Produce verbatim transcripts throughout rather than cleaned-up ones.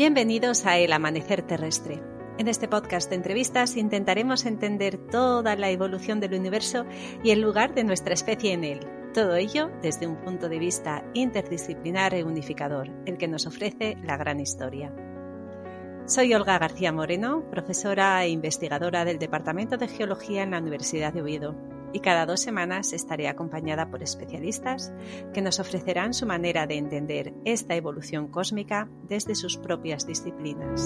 Bienvenidos a El Amanecer Terrestre. En este podcast de entrevistas intentaremos entender toda la evolución del universo y el lugar de nuestra especie en él. Todo ello desde un punto de vista interdisciplinar e unificador, el que nos ofrece la gran historia. Soy Olga García Moreno, profesora e investigadora del Departamento de Geología en la Universidad de Oviedo, y cada dos semanas estaré acompañada por especialistas que nos ofrecerán su manera de entender esta evolución cósmica desde sus propias disciplinas.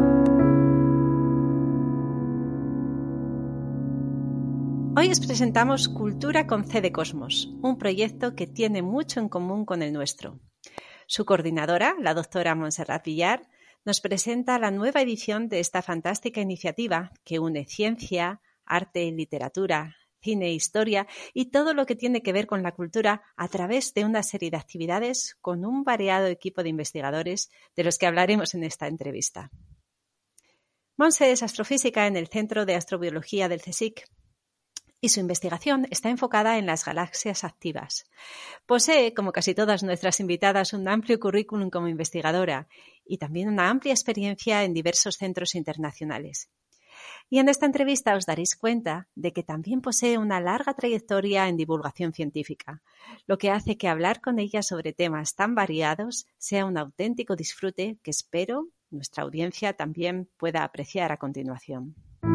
Hoy os presentamos Cultura con C de Cosmos, un proyecto que tiene mucho en común con el nuestro. Su coordinadora, la doctora Montserrat Villar, nos presenta la nueva edición de esta fantástica iniciativa que une ciencia, arte, literatura, cine e historia y todo lo que tiene que ver con la cultura a través de una serie de actividades con un variado equipo de investigadores de los que hablaremos en esta entrevista. Monse es astrofísica en el Centro de Astrobiología del CSIC y su investigación está enfocada en las galaxias activas. Posee, como casi todas nuestras invitadas, un amplio currículum como investigadora y también una amplia experiencia en diversos centros internacionales. Y en esta entrevista os daréis cuenta de que también posee una larga trayectoria en divulgación científica, lo que hace que hablar con ella sobre temas tan variados sea un auténtico disfrute que espero nuestra audiencia también pueda apreciar a continuación.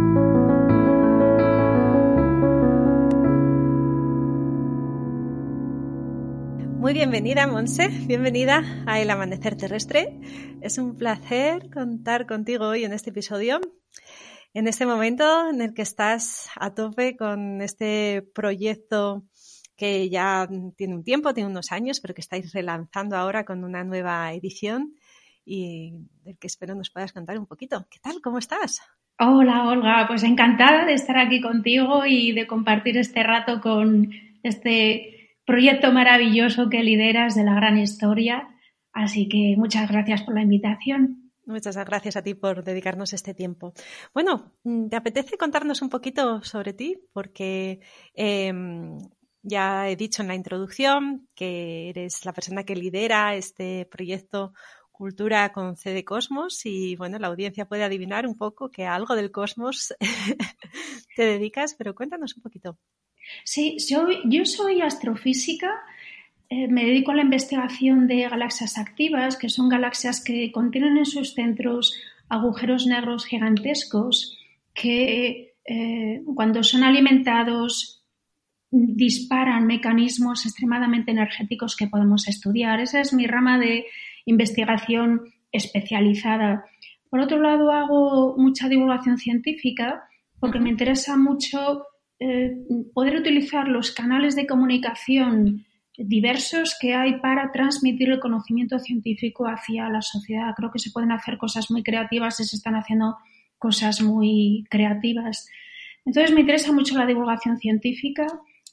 Muy bienvenida, Monse, bienvenida a El Amanecer Terrestre. Es un placer contar contigo hoy en este episodio. En este momento en el que estás a tope con este proyecto que ya tiene un tiempo, tiene unos años, pero que estáis relanzando ahora con una nueva edición y del que espero nos puedas contar un poquito. ¿Qué tal? ¿Cómo estás? Hola, Olga. Pues encantada de estar aquí contigo y de compartir este rato con este proyecto maravilloso que lideras de la gran historia. Así que muchas gracias por la invitación. Muchas gracias a ti por dedicarnos este tiempo. Bueno, ¿te apetece contarnos un poquito sobre ti? Porque eh, ya he dicho en la introducción que eres la persona que lidera este proyecto Cultura con C de Cosmos y, bueno, la audiencia puede adivinar un poco que a algo del cosmos te dedicas, pero cuéntanos un poquito. Sí, yo, yo soy astrofísica. Eh, me dedico a la investigación de galaxias activas, que son galaxias que contienen en sus centros agujeros negros gigantescos que eh, cuando son alimentados disparan mecanismos extremadamente energéticos que podemos estudiar. Esa es mi rama de investigación especializada. Por otro lado, hago mucha divulgación científica porque me interesa mucho eh, poder utilizar los canales de comunicación diversos que hay para transmitir el conocimiento científico hacia la sociedad. Creo que se pueden hacer cosas muy creativas y se están haciendo cosas muy creativas. Entonces me interesa mucho la divulgación científica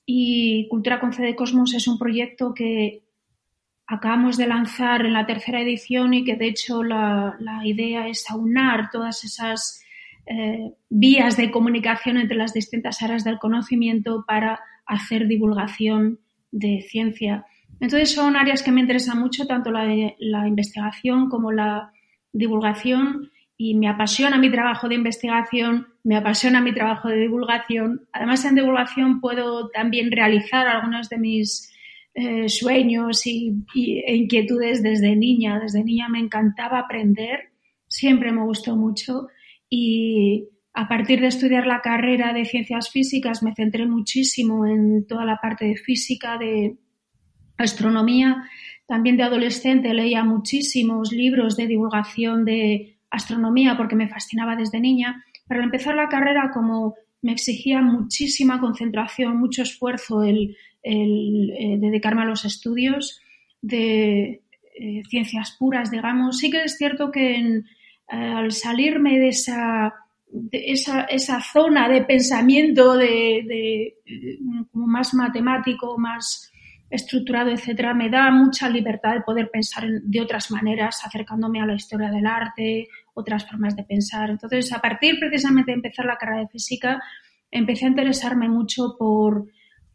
y Cultura con C de Cosmos es un proyecto que acabamos de lanzar en la tercera edición y que de hecho la, la idea es aunar todas esas eh, vías de comunicación entre las distintas áreas del conocimiento para hacer divulgación de ciencia. Entonces son áreas que me interesan mucho, tanto la, la investigación como la divulgación, y me apasiona mi trabajo de investigación, me apasiona mi trabajo de divulgación. Además, en divulgación puedo también realizar algunos de mis eh, sueños y, y, e inquietudes desde niña. Desde niña me encantaba aprender, siempre me gustó mucho y a partir de estudiar la carrera de ciencias físicas me centré muchísimo en toda la parte de física, de astronomía. También de adolescente leía muchísimos libros de divulgación de astronomía porque me fascinaba desde niña. Pero al empezar la carrera, como me exigía muchísima concentración, mucho esfuerzo el, el eh, dedicarme a los estudios de eh, ciencias puras, digamos, sí que es cierto que en, eh, al salirme de esa De esa, esa zona de pensamiento de, de, de como más matemático, más estructurado, etcétera, me da mucha libertad de poder pensar en, de otras maneras, acercándome a la historia del arte, otras formas de pensar. Entonces, a partir precisamente de empezar la carrera de física, empecé a interesarme mucho por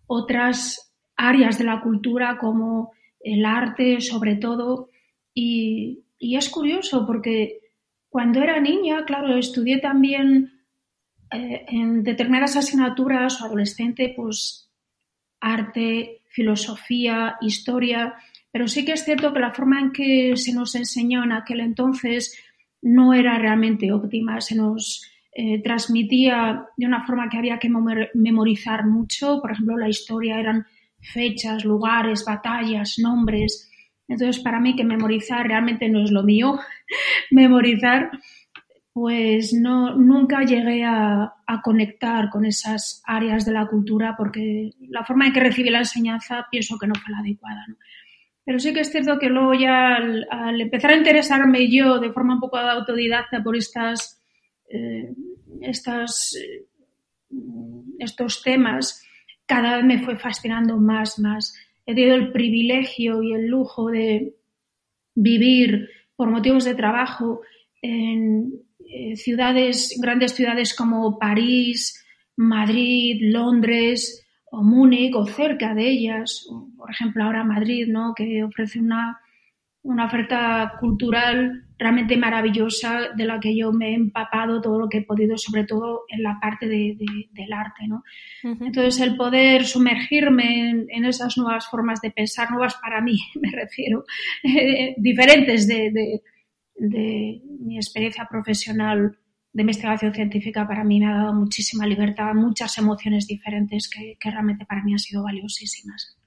otras áreas de la cultura como el arte, sobre todo, y y es curioso porque cuando era niña, claro, estudié también eh, en determinadas asignaturas o adolescente, pues arte, filosofía, historia, pero sí que es cierto que la forma en que se nos enseñó en aquel entonces no era realmente óptima, se nos eh, transmitía de una forma que había que memorizar mucho, por ejemplo, la historia eran fechas, lugares, batallas, nombres. Entonces, para mí que memorizar realmente no es lo mío, memorizar, pues no, nunca llegué a, a conectar con esas áreas de la cultura porque la forma en que recibí la enseñanza pienso que no fue la adecuada, ¿no? Pero sí que es cierto que luego ya al, al empezar a interesarme yo de forma un poco autodidacta por estas, eh, estas, eh, estos temas, cada vez me fue fascinando más, más. He tenido el privilegio y el lujo de vivir por motivos de trabajo en eh, ciudades, grandes ciudades como París, Madrid, Londres o Múnich o cerca de ellas, o, por ejemplo ahora Madrid, ¿no? Que ofrece una, una oferta cultural realmente maravillosa de la que yo me he empapado todo lo que he podido, sobre todo en la parte de, de, del arte, ¿no? Uh-huh. Entonces el poder sumergirme en, en esas nuevas formas de pensar, nuevas para mí, me refiero, eh, diferentes de, de, de mi experiencia profesional de investigación científica, para mí me ha dado muchísima libertad, muchas emociones diferentes que, que realmente para mí han sido valiosísimas.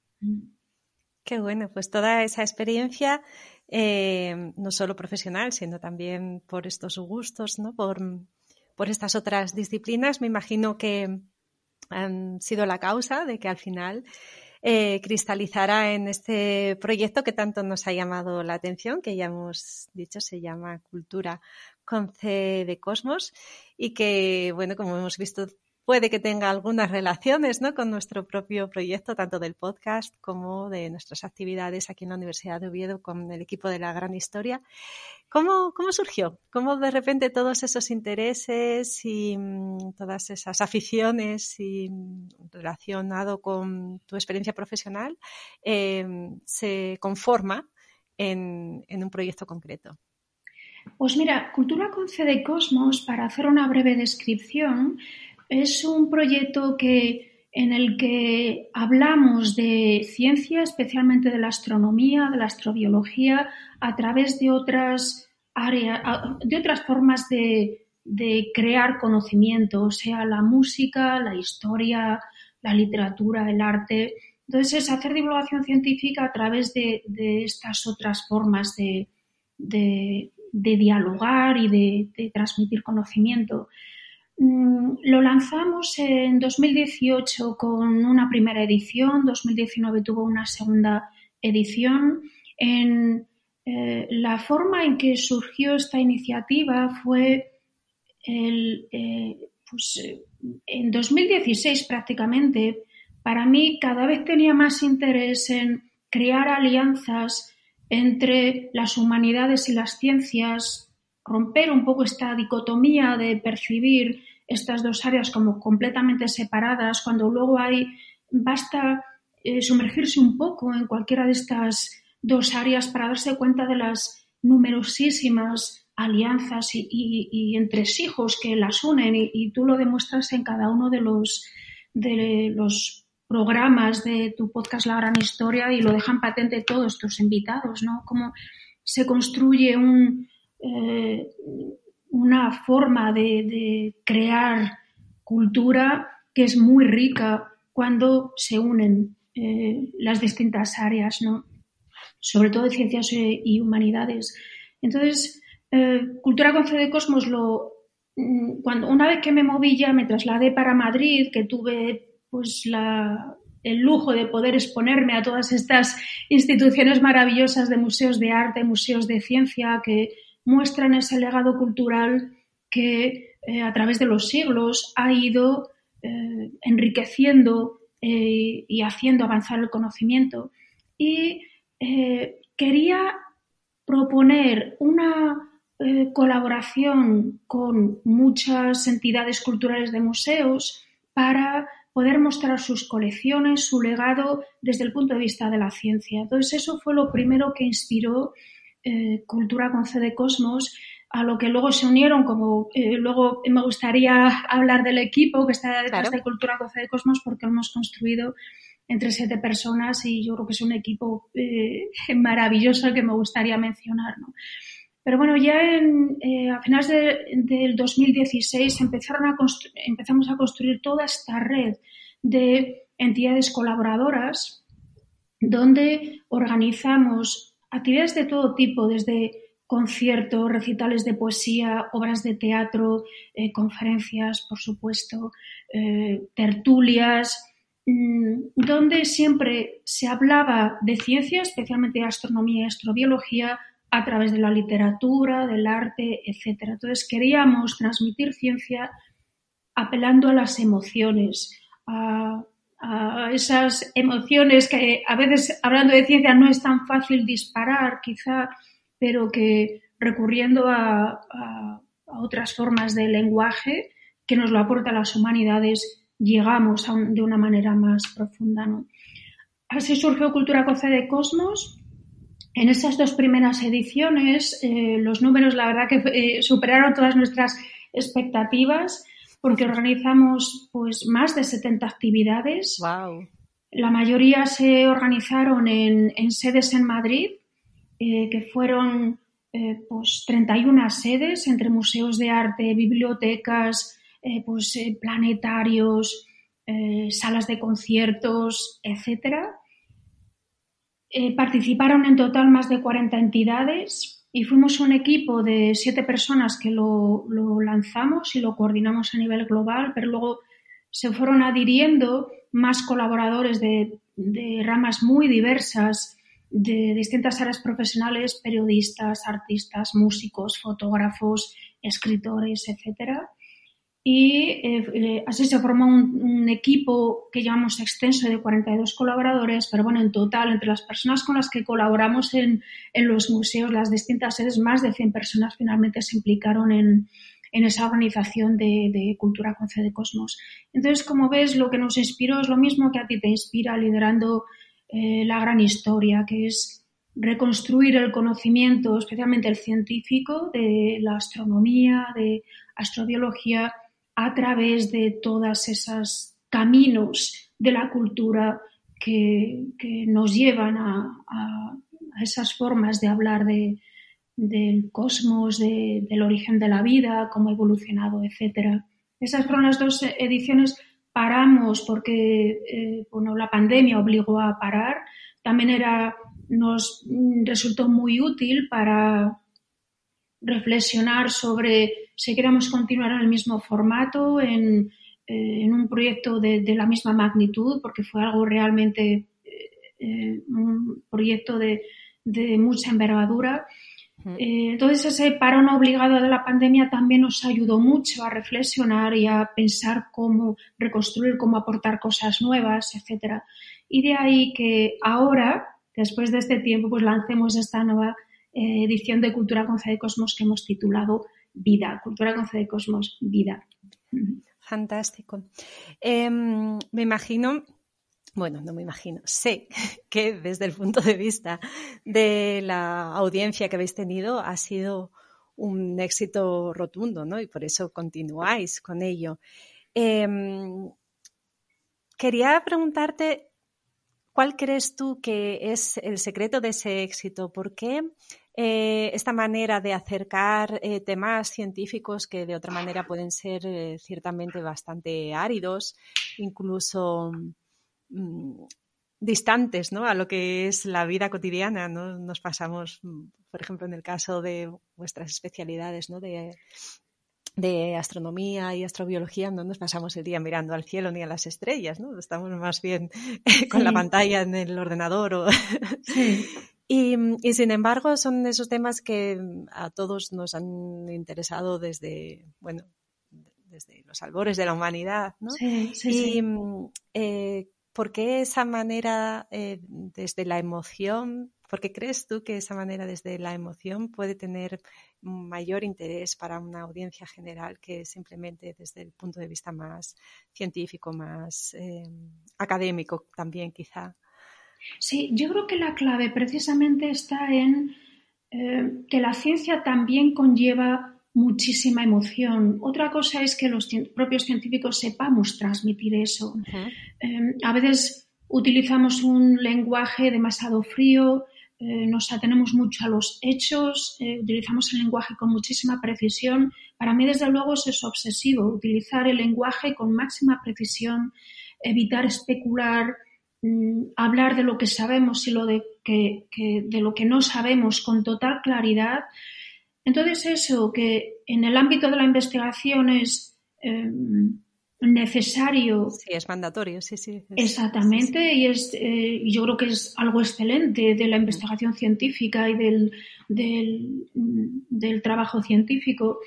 Qué bueno, pues toda esa experiencia, eh, no solo profesional, sino también por estos gustos, ¿no? Por, por estas otras disciplinas, me imagino que han sido la causa de que al final eh, cristalizara en este proyecto que tanto nos ha llamado la atención, que ya hemos dicho se llama Cultura con C de Cosmos y que, bueno, como hemos visto, puede que tenga algunas relaciones, ¿no? Con nuestro propio proyecto, tanto del podcast como de nuestras actividades aquí en la Universidad de Oviedo con el equipo de La Gran Historia. ¿Cómo, cómo surgió? ¿Cómo de repente todos esos intereses y mmm, todas esas aficiones y mmm, relacionado con tu experiencia profesional eh, se conforma en, en un proyecto concreto? Pues mira, Cultura con C de Cosmos, para hacer una breve descripción, es un proyecto que, en el que hablamos de ciencia, especialmente de la astronomía, de la astrobiología, a través de otras áreas, de otras formas de, de crear conocimiento, o sea, la música, la historia, la literatura, el arte. Entonces, es hacer divulgación científica a través de, de estas otras formas de, de, de dialogar y de, de transmitir conocimiento. Lo lanzamos en dos mil dieciocho con una primera edición, dos mil diecinueve tuvo una segunda edición. En, eh, la forma en que surgió esta iniciativa fue el, eh, pues, en dos mil dieciséis prácticamente. Para mí cada vez tenía más interés en crear alianzas entre las humanidades y las ciencias, romper un poco esta dicotomía de percibir estas dos áreas como completamente separadas, cuando luego hay, basta eh, sumergirse un poco en cualquiera de estas dos áreas para darse cuenta de las numerosísimas alianzas y, y, y entresijos que las unen y, y tú lo demuestras en cada uno de los, de los programas de tu podcast La Gran Historia y lo dejan patente todos tus invitados, ¿no? Cómo se construye un Eh, una forma de, de crear cultura que es muy rica cuando se unen eh, las distintas áreas, ¿no? Sobre todo de ciencias y humanidades. Entonces, eh, Cultura con C de Cosmos, lo, cuando, una vez que me moví ya, me trasladé para Madrid, que tuve pues la... el lujo de poder exponerme a todas estas instituciones maravillosas de museos de arte, museos de ciencia que muestran ese legado cultural que eh, a través de los siglos ha ido eh, enriqueciendo eh, y haciendo avanzar el conocimiento. Y eh, quería proponer una eh, colaboración con muchas entidades culturales de museos para poder mostrar sus colecciones, su legado desde el punto de vista de la ciencia. Entonces eso fue lo primero que inspiró eh, Cultura con C de Cosmos, a lo que luego se unieron, como eh, luego me gustaría hablar del equipo que está detrás Claro. de Cultura con C de Cosmos, porque lo hemos construido entre siete personas y yo creo que es un equipo eh, maravilloso que me gustaría mencionar, ¿no? Pero bueno, ya en, eh, a finales de, del dos mil dieciséis empezaron a constru- empezamos a construir toda esta red de entidades colaboradoras donde organizamos actividades de todo tipo, desde conciertos, recitales de poesía, obras de teatro, eh, conferencias, por supuesto, eh, tertulias, mmm, donde siempre se hablaba de ciencia, especialmente de astronomía y astrobiología, a través de la literatura, del arte, etcétera. Entonces queríamos transmitir ciencia apelando a las emociones, a, a esas emociones que a veces, hablando de ciencia, no es tan fácil disparar, quizá, pero que recurriendo a, a, a otras formas de lenguaje que nos lo aportan las humanidades, llegamos a un, de una manera más profunda, ¿no? Así surgió Cultura con C de Cosmos. En esas dos primeras ediciones, eh, los números, la verdad, que eh, superaron todas nuestras expectativas, porque organizamos pues más de setenta actividades. Wow. La mayoría se organizaron en, en sedes en Madrid, eh, que fueron eh, pues treinta y una sedes entre museos de arte, bibliotecas, eh, pues eh, planetarios, eh, salas de conciertos, etcétera. Eh, participaron en total más de cuarenta entidades y fuimos un equipo de siete personas que lo, lo lanzamos y lo coordinamos a nivel global, pero luego se fueron adhiriendo más colaboradores de, de ramas muy diversas, de distintas áreas profesionales, periodistas, artistas, músicos, fotógrafos, escritores, etcétera. Y eh, eh, así se formó un, un equipo que llamamos extenso de cuarenta y dos colaboradores, pero bueno, en total, entre las personas con las que colaboramos en, en los museos, las distintas sedes, más de cien personas finalmente se implicaron en, en esa organización de, de Cultura con C de Cosmos. Entonces, como ves, lo que nos inspiró es lo mismo que a ti te inspira liderando eh, la gran historia, que es reconstruir el conocimiento, especialmente el científico, de la astronomía, de astrobiología, a través de todas esos caminos de la cultura que, que nos llevan a, a, a, esas formas de hablar de, del cosmos, de, del origen de la vida, cómo ha evolucionado, etcétera. Esas fueron las dos ediciones. Paramos porque eh, bueno, la pandemia obligó a parar. También era, nos resultó muy útil para reflexionar sobre si queremos continuar en el mismo formato, en, eh, en un proyecto de, de la misma magnitud, porque fue algo realmente, eh, un proyecto de, de mucha envergadura. Eh, entonces ese parón obligado de la pandemia también nos ayudó mucho a reflexionar y a pensar cómo reconstruir, cómo aportar cosas nuevas, etcétera. Y de ahí que ahora, después de este tiempo, pues lancemos esta nueva eh, edición de Cultura con C de Cosmos que hemos titulado Vida, Cultura con C de Cosmos, Vida. Fantástico. Eh, me imagino... Bueno, no me imagino, sé que desde el punto de vista de la audiencia que habéis tenido ha sido un éxito rotundo, ¿no? Y por eso continuáis con ello. Eh, quería preguntarte, ¿cuál crees tú que es el secreto de ese éxito? ¿Por qué eh, esta manera de acercar eh, temas científicos que de otra manera pueden ser eh, ciertamente bastante áridos, incluso mmm, distantes, ¿no?, a lo que es la vida cotidiana, ¿no? Nos pasamos, por ejemplo, en el caso de vuestras especialidades, ¿no?, de, de astronomía y astrobiología, no nos pasamos el día mirando al cielo ni a las estrellas, ¿no? Estamos más bien con sí. la pantalla en el ordenador. O... Sí. Y, y sin embargo son esos temas que a todos nos han interesado desde, bueno, desde los albores de la humanidad, ¿no? Sí, sí, y sí. Eh, ¿por qué esa manera eh, desde la emoción, por qué crees tú que esa manera desde la emoción puede tener mayor interés para una audiencia general que simplemente desde el punto de vista más científico, más eh, académico también quizá? Sí, yo creo que la clave precisamente está en eh, que la ciencia también conlleva muchísima emoción. Otra cosa es que los propios científicos sepamos transmitir eso. Uh-huh. Eh, a veces utilizamos un lenguaje demasiado frío, eh, nos atenemos mucho a los hechos, eh, utilizamos el lenguaje con muchísima precisión. Para mí, desde luego, eso es obsesivo, utilizar el lenguaje con máxima precisión, evitar especular, mmm, hablar de lo que sabemos y lo de, que, que, de lo que no sabemos con total claridad. Entonces, eso, que en el ámbito de la investigación es eh, necesario. Sí, es mandatorio, sí, sí. Es, exactamente, sí, sí. y es, eh, yo creo que es algo excelente de la investigación científica y del, del, del trabajo científico.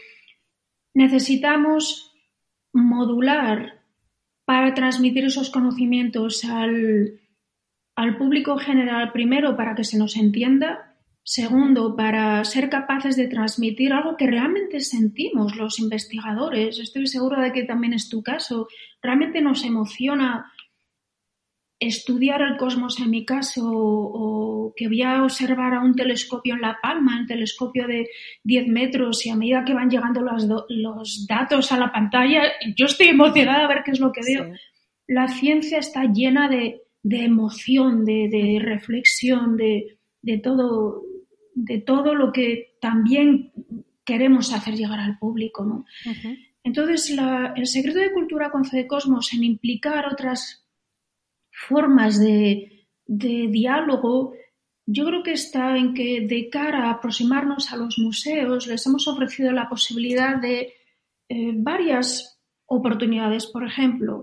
Necesitamos modular para transmitir esos conocimientos al, al público general, primero, para que se nos entienda. Segundo, para ser capaces de transmitir algo que realmente sentimos los investigadores. Estoy segura de que también es tu caso. Realmente nos emociona estudiar el cosmos, en mi caso, o que voy a observar a un telescopio en La Palma, un telescopio de diez metros, y a medida que van llegando los, do- los datos a la pantalla, yo estoy emocionada a ver qué es lo que veo. Sí. La ciencia está llena de, de emoción, de, de reflexión, de, de todo... de todo lo que también queremos hacer llegar al público, ¿no? Uh-huh. Entonces, la, el secreto de Cultura con Cedecosmos en implicar otras formas de, de diálogo, yo creo que está en que de cara a aproximarnos a los museos les hemos ofrecido la posibilidad de eh, varias oportunidades. Por ejemplo,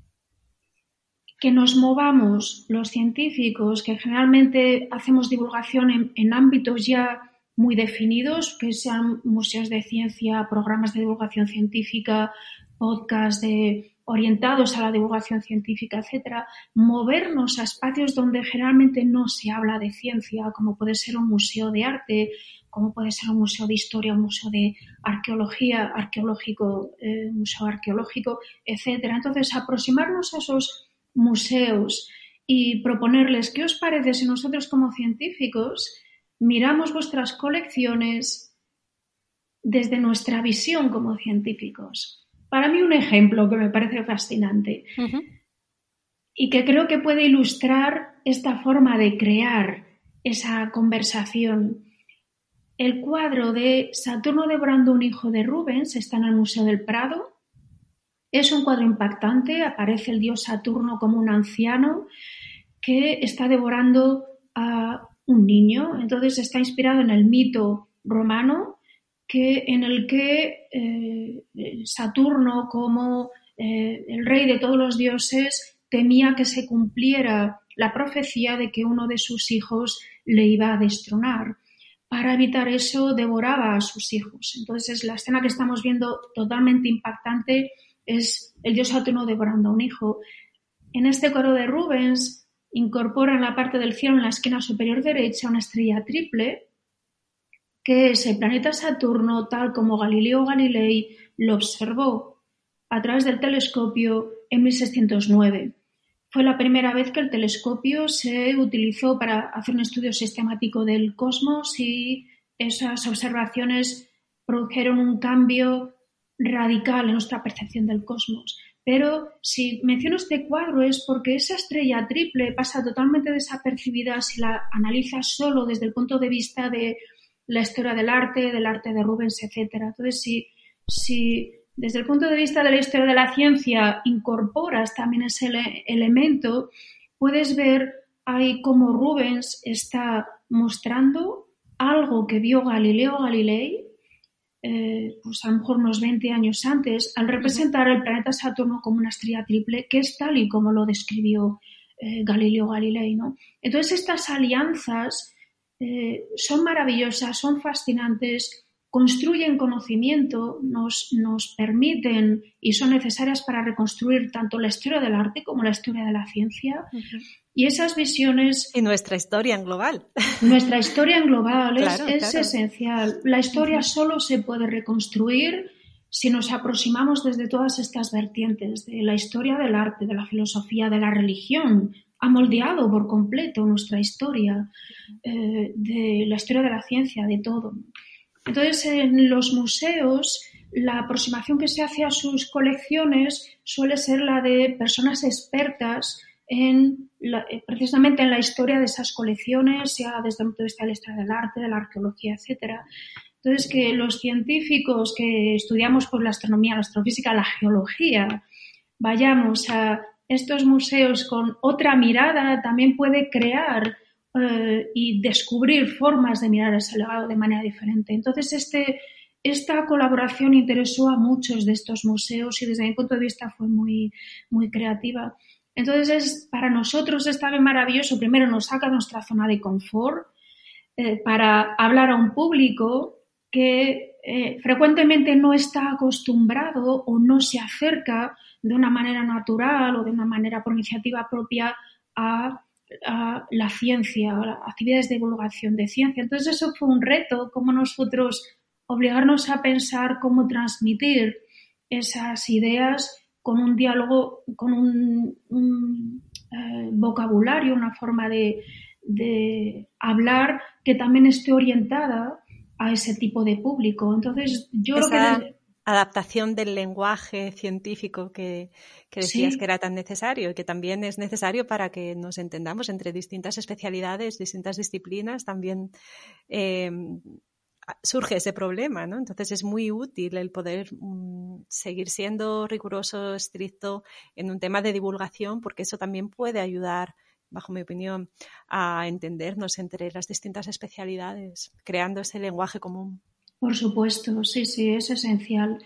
que nos movamos los científicos, que generalmente hacemos divulgación en, en ámbitos ya muy definidos, que sean museos de ciencia, programas de divulgación científica, podcasts de, orientados a la divulgación científica, etcétera, movernos a espacios donde generalmente no se habla de ciencia, como puede ser un museo de arte, como puede ser un museo de historia, un museo de arqueología, arqueológico, eh, museo arqueológico, etcétera. Entonces, aproximarnos a esos museos y proponerles qué os parece si nosotros como científicos miramos vuestras colecciones desde nuestra visión como científicos. Para mí un ejemplo que me parece fascinante uh-huh. y que creo que puede ilustrar esta forma de crear esa conversación. El cuadro de Saturno devorando un hijo de Rubens está en el Museo del Prado. Es un cuadro impactante, aparece el dios Saturno como un anciano que está devorando a un niño. Entonces está inspirado en el mito romano que, en el que eh, Saturno, como eh, el rey de todos los dioses, temía que se cumpliera la profecía de que uno de sus hijos le iba a destronar. Para evitar eso, devoraba a sus hijos. Entonces la escena que estamos viendo, totalmente impactante, es el dios Saturno devorando a un hijo. En este cuadro de Rubens incorpora en la parte del cielo, en la esquina superior derecha, una estrella triple, que es el planeta Saturno, tal como Galileo Galilei lo observó a través del telescopio en mil seiscientos nueve. Fue la primera vez que el telescopio se utilizó para hacer un estudio sistemático del cosmos y esas observaciones produjeron un cambio radical en nuestra percepción del cosmos. Pero si menciono este cuadro es porque esa estrella triple pasa totalmente desapercibida si la analizas solo desde el punto de vista de la historia del arte, del arte de Rubens, etcétera. Entonces, si, si desde el punto de vista de la historia de la ciencia incorporas también ese ele- elemento, puedes ver ahí cómo Rubens está mostrando algo que vio Galileo Galilei, Eh, pues a lo mejor unos veinte años antes, al representar el planeta Saturno como una estrella triple, que es tal y como lo describió eh, Galileo Galilei, ¿no? Entonces estas alianzas eh, son maravillosas, son fascinantes, construyen conocimiento, nos, nos permiten y son necesarias para reconstruir tanto la historia del arte como la historia de la ciencia. Uh-huh. Y esas visiones... Y nuestra historia en global. Nuestra historia en global claro, es, es claro. esencial. La historia uh-huh. solo se puede reconstruir si nos aproximamos desde todas estas vertientes, de la historia del arte, de la filosofía, de la religión, ha moldeado por completo nuestra historia, eh, de la historia de la ciencia, de todo. Entonces, en los museos, la aproximación que se hace a sus colecciones suele ser la de personas expertas en la, precisamente en la historia de esas colecciones, sea desde el punto de vista de la historia del arte, de la arqueología, etcétera. Entonces, que los científicos que estudiamos pues, la astronomía, la astrofísica, la geología, vayamos a estos museos con otra mirada, también puede crear eh, y descubrir formas de mirar ese legado de manera diferente. Entonces, este, esta colaboración interesó a muchos de estos museos y desde mi punto de vista fue muy, muy creativa. Entonces, es, para nosotros es también maravilloso. Primero, nos saca de nuestra zona de confort eh, para hablar a un público que eh, frecuentemente no está acostumbrado o no se acerca de una manera natural o de una manera por iniciativa propia a, a la ciencia, a las actividades de divulgación de ciencia. Entonces eso fue un reto, cómo nosotros obligarnos a pensar cómo transmitir esas ideas con un diálogo, con un, un eh, vocabulario, una forma de, de hablar que también esté orientada a ese tipo de público. Entonces, yo Esa creo que... adaptación del lenguaje científico que, que decías sí. que era tan necesario y que también es necesario para que nos entendamos entre distintas especialidades, distintas disciplinas, también eh, surge ese problema, ¿no? Entonces es muy útil el poder um, seguir siendo riguroso, estricto en un tema de divulgación, porque eso también puede ayudar, bajo mi opinión, a entendernos entre las distintas especialidades, creando ese lenguaje común. Por supuesto, sí, sí, es esencial.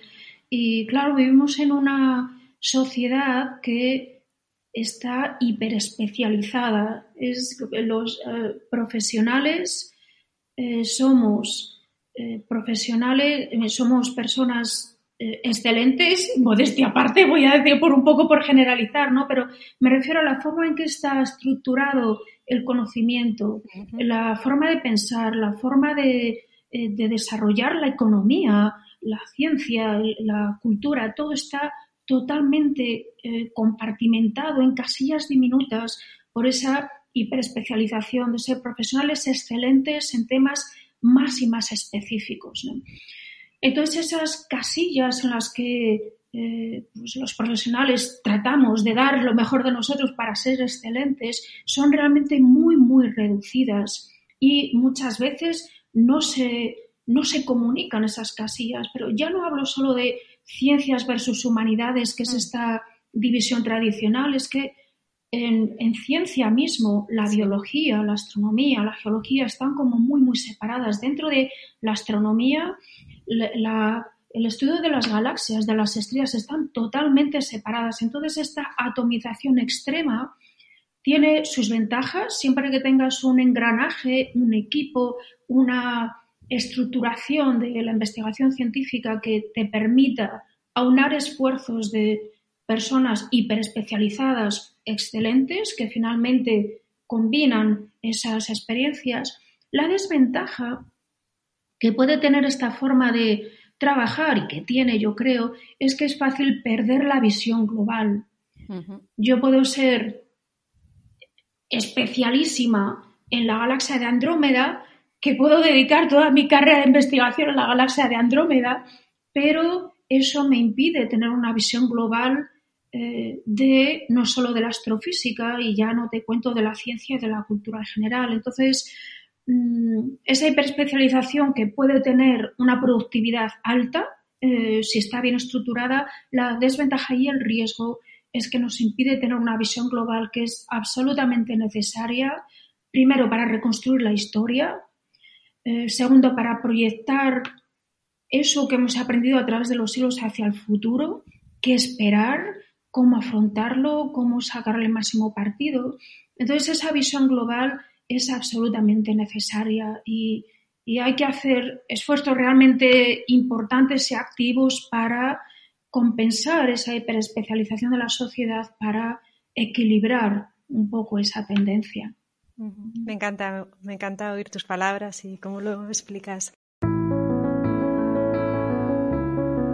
Y claro, vivimos en una sociedad que está hiperespecializada. Es, los eh, profesionales eh, somos eh, profesionales, eh, somos personas eh, excelentes, modestia aparte, voy a decir por un poco por generalizar, ¿no? Pero me refiero a la forma en que está estructurado el conocimiento, uh-huh. la forma de pensar, la forma de de desarrollar la economía, la ciencia, la cultura, todo está totalmente eh, compartimentado en casillas diminutas por esa hiperespecialización de ser profesionales excelentes en temas más y más específicos, ¿no? Entonces esas casillas en las que eh, pues los profesionales tratamos de dar lo mejor de nosotros para ser excelentes son realmente muy, muy reducidas y muchas veces no se, no se comunican esas casillas, pero ya no hablo solo de ciencias versus humanidades, que es esta división tradicional, es que en, en ciencia mismo la sí. biología, la astronomía, la geología están como muy, muy separadas. Dentro de la astronomía, la, la, el estudio de las galaxias, de las estrellas, están totalmente separadas. Entonces, esta atomización extrema tiene sus ventajas siempre que tengas un engranaje, un equipo, una estructuración de la investigación científica que te permita aunar esfuerzos de personas hiperespecializadas excelentes que finalmente combinan esas experiencias. La desventaja que puede tener esta forma de trabajar y que tiene, yo creo, es que es fácil perder la visión global. Uh-huh. Yo puedo ser especialísima en la galaxia de Andrómeda, que puedo dedicar toda mi carrera de investigación a la galaxia de Andrómeda, pero eso me impide tener una visión global eh, de no solo de la astrofísica, y ya no te cuento de la ciencia y de la cultura en general. Entonces, mmm, esa hiperespecialización que puede tener una productividad alta, eh, si está bien estructurada, la desventaja y el riesgo es que nos impide tener una visión global que es absolutamente necesaria, primero para reconstruir la historia, eh, segundo para proyectar eso que hemos aprendido a través de los siglos hacia el futuro, qué esperar, cómo afrontarlo, cómo sacarle el máximo partido. Entonces esa visión global es absolutamente necesaria y, y hay que hacer esfuerzos realmente importantes y activos para compensar esa hiperespecialización de la sociedad, para equilibrar un poco esa tendencia. Me encanta, me encanta oír tus palabras y cómo lo explicas.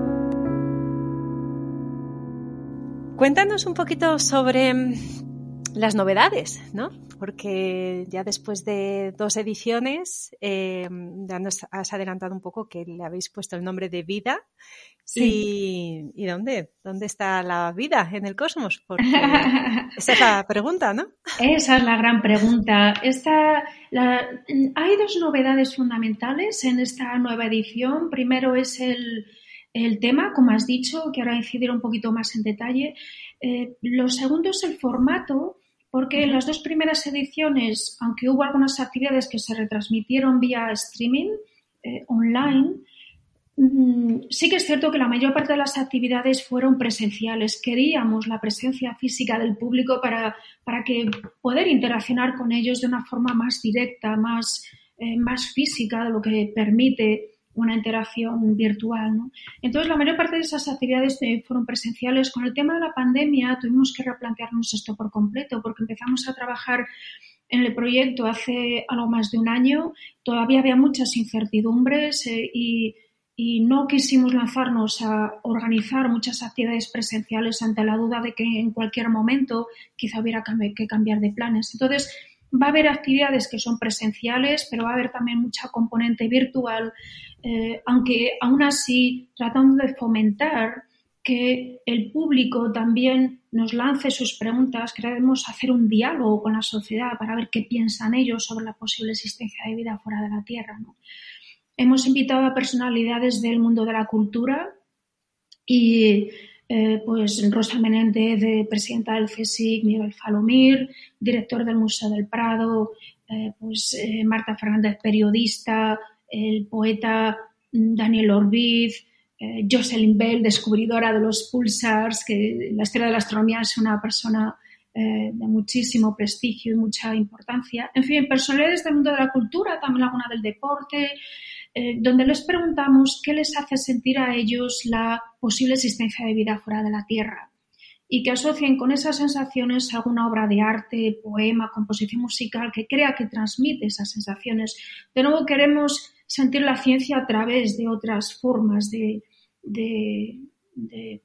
Cuéntanos un poquito sobre las novedades, ¿no? Porque ya después de dos ediciones eh, ya nos has adelantado un poco que le habéis puesto el nombre de Vida. Sí. ¿Y, ¿y dónde? ¿Dónde está la vida en el cosmos? Porque esa es la pregunta, ¿no? Esa es la gran pregunta. Esta, la, hay dos novedades fundamentales en esta nueva edición. Primero es el, el tema, como has dicho, que ahora incidiré un poquito más en detalle. Eh, lo segundo es el formato, porque uh-huh. en las dos primeras ediciones, aunque hubo algunas actividades que se retransmitieron vía streaming eh, online, sí que es cierto que la mayor parte de las actividades fueron presenciales. Queríamos la presencia física del público para, para que poder interaccionar con ellos de una forma más directa, más, eh, más física de lo que permite una interacción virtual, ¿no? Entonces, la mayor parte de esas actividades fueron presenciales. Con el tema de la pandemia tuvimos que replantearnos esto por completo porque empezamos a trabajar en el proyecto hace algo más de un año. Todavía había muchas incertidumbres eh, y Y no quisimos lanzarnos a organizar muchas actividades presenciales ante la duda de que en cualquier momento quizá hubiera que cambiar de planes. Entonces, va a haber actividades que son presenciales, pero va a haber también mucha componente virtual, eh, aunque aún así tratando de fomentar que el público también nos lance sus preguntas. Queremos hacer un diálogo con la sociedad para ver qué piensan ellos sobre la posible existencia de vida fuera de la Tierra, ¿no? Hemos invitado a personalidades del mundo de la cultura y eh, pues Rosa Menéndez, de, presidenta del CSIC, Miguel Falomir, director del Museo del Prado, eh, pues eh, Marta Fernández, periodista, el poeta Daniel Orbiz, eh, Jocelyn Bell, descubridora de los pulsars, que en la historia de la astronomía es una persona eh, de muchísimo prestigio y mucha importancia. En fin, personalidades del mundo de la cultura, también alguna del deporte, Eh, donde les preguntamos qué les hace sentir a ellos la posible existencia de vida fuera de la Tierra y que asocien con esas sensaciones alguna obra de arte, poema, composición musical que crea que transmite esas sensaciones. De nuevo, queremos sentir la ciencia a través de otras formas de, de, de,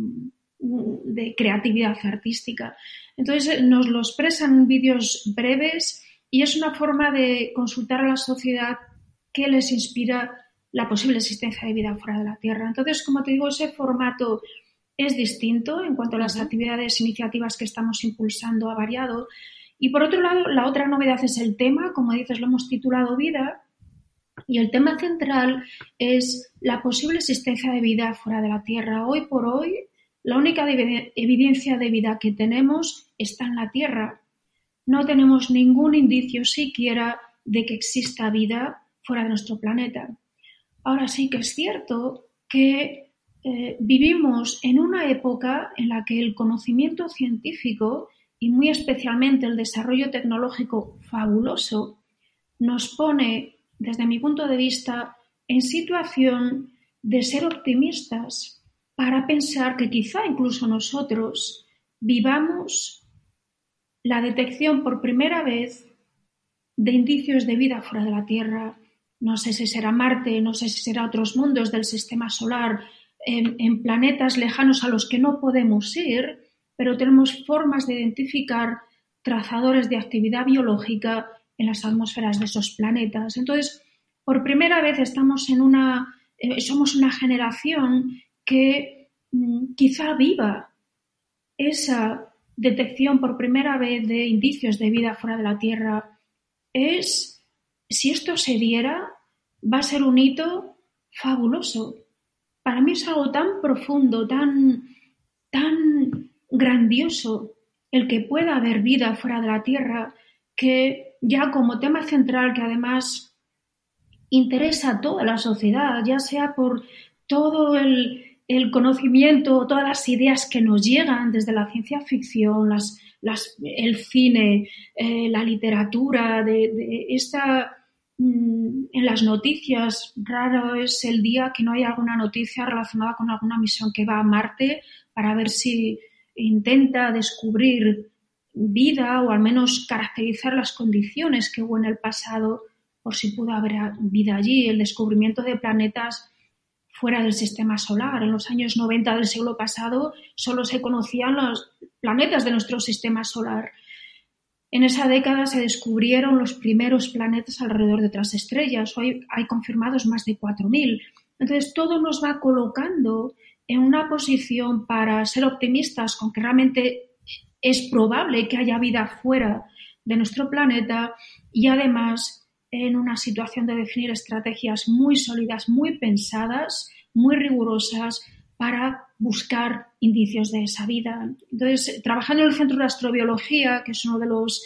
de creatividad artística. Entonces, nos lo expresan en vídeos breves y es una forma de consultar a la sociedad qué les inspira la posible existencia de vida fuera de la Tierra. Entonces, como te digo, ese formato es distinto en cuanto a las uh-huh. actividades, iniciativas que estamos impulsando, ha variado. Y por otro lado, la otra novedad es el tema, como dices, lo hemos titulado Vida, y el tema central es la posible existencia de vida fuera de la Tierra. Hoy por hoy, la única evidencia de vida que tenemos está en la Tierra. No tenemos ningún indicio siquiera de que exista vida fuera de nuestro planeta. Ahora sí que es cierto que eh, vivimos en una época en la que el conocimiento científico y muy especialmente el desarrollo tecnológico fabuloso nos pone, desde mi punto de vista, en situación de ser optimistas para pensar que quizá incluso nosotros vivamos la detección por primera vez de indicios de vida fuera de la Tierra. No sé si será Marte, no sé si será otros mundos del sistema solar, en, en planetas lejanos a los que no podemos ir, pero tenemos formas de identificar trazadores de actividad biológica en las atmósferas de esos planetas. Entonces, por primera vez estamos en una, eh, somos una generación que mmm, quizá viva esa detección por primera vez de indicios de vida fuera de la Tierra. Es, si esto se diera, va a ser un hito fabuloso. Para mí es algo tan profundo, tan, tan grandioso el que pueda haber vida fuera de la Tierra, que ya como tema central, que además interesa a toda la sociedad, ya sea por todo el, el conocimiento, todas las ideas que nos llegan desde la ciencia ficción, las, las, el cine, eh, la literatura, de, de esta, mmm, en las noticias, raro es el día que no haya alguna noticia relacionada con alguna misión que va a Marte para ver si intenta descubrir vida o al menos caracterizar las condiciones que hubo en el pasado por si pudo haber vida allí, el descubrimiento de planetas fuera del sistema solar. En los años noventa del siglo pasado solo se conocían los planetas de nuestro sistema solar. En esa década se descubrieron los primeros planetas alrededor de otras estrellas. Hoy hay confirmados más de cuatro mil. Entonces, todo nos va colocando en una posición para ser optimistas con que realmente es probable que haya vida fuera de nuestro planeta y además en una situación de definir estrategias muy sólidas, muy pensadas, muy rigurosas para buscar indicios de esa vida. Entonces, trabajando en el Centro de Astrobiología, que es uno de los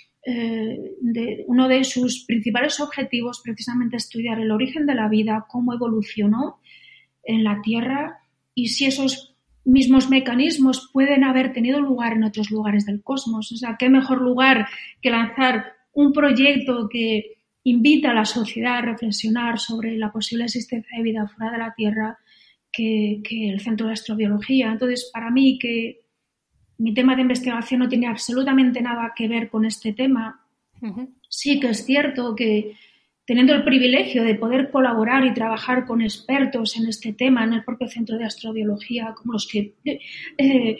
eh, de, uno de sus principales objetivos, precisamente estudiar el origen de la vida, cómo evolucionó en la Tierra y si esos mismos mecanismos pueden haber tenido lugar en otros lugares del cosmos. O sea, qué mejor lugar que lanzar un proyecto que invita a la sociedad a reflexionar sobre la posible existencia de vida fuera de la Tierra que, que el Centro de Astrobiología. Entonces, para mí, que mi tema de investigación no tiene absolutamente nada que ver con este tema, uh-huh. Sí que es cierto que teniendo el privilegio de poder colaborar y trabajar con expertos en este tema en el propio Centro de Astrobiología, como los que eh, eh,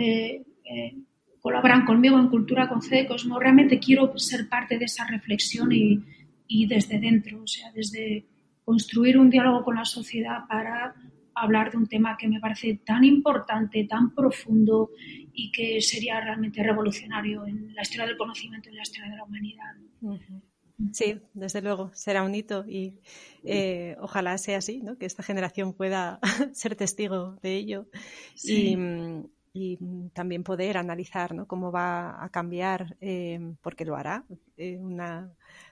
eh, colaboran conmigo en Cultura con C E Cosmos, realmente quiero ser parte de esa reflexión y, y desde dentro, o sea, desde construir un diálogo con la sociedad para hablar de un tema que me parece tan importante, tan profundo y que sería realmente revolucionario en la historia del conocimiento y en la historia de la humanidad. Uh-huh. Sí, desde luego, será un hito y eh, ojalá sea así, ¿no? Que esta generación pueda ser testigo de ello sí. y, y también poder analizar, ¿no? Cómo va a cambiar, eh, porque lo hará. Eh, una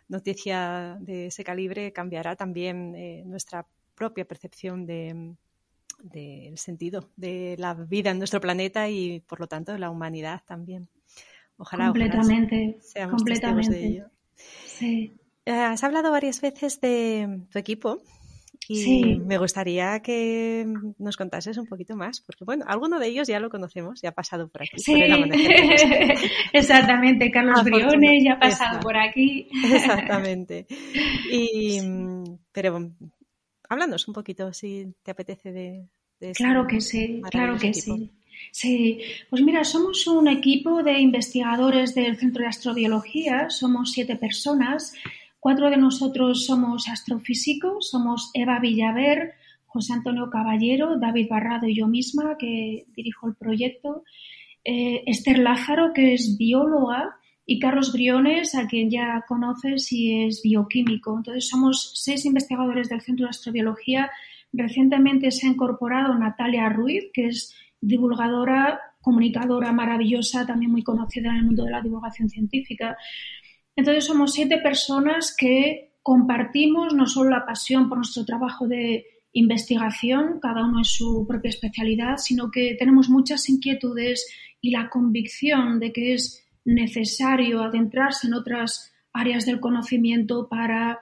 noticia de ese calibre cambiará también eh, nuestra propia percepción de del sentido de la vida en nuestro planeta y, por lo tanto, de la humanidad también. Ojalá, completamente, ojalá seamos completamente. testigos de ello. Sí. Has hablado varias veces de tu equipo y sí. me gustaría que nos contases un poquito más, porque bueno, alguno de ellos ya lo conocemos, ya ha pasado por aquí. Sí, por el amanecer exactamente, Carlos Briones ya ha pasado Esa. por aquí. Exactamente. Y, sí. Pero háblanos un poquito, si te apetece, de, de ese Claro que sí, claro que equipo. sí. Sí, pues mira, somos un equipo de investigadores del Centro de Astrobiología, somos siete personas, cuatro de nosotros somos astrofísicos, somos Eva Villaver, José Antonio Caballero, David Barrado y yo misma, que dirijo el proyecto, eh, Esther Lázaro, que es bióloga, y Carlos Briones, a quien ya conoces y es bioquímico. Entonces somos seis investigadores del Centro de Astrobiología. Recientemente se ha incorporado Natalia Ruiz, que es divulgadora, comunicadora maravillosa, también muy conocida en el mundo de la divulgación científica. Entonces somos siete personas que compartimos no solo la pasión por nuestro trabajo de investigación, cada uno en su propia especialidad, sino que tenemos muchas inquietudes y la convicción de que es necesario adentrarse en otras áreas del conocimiento para,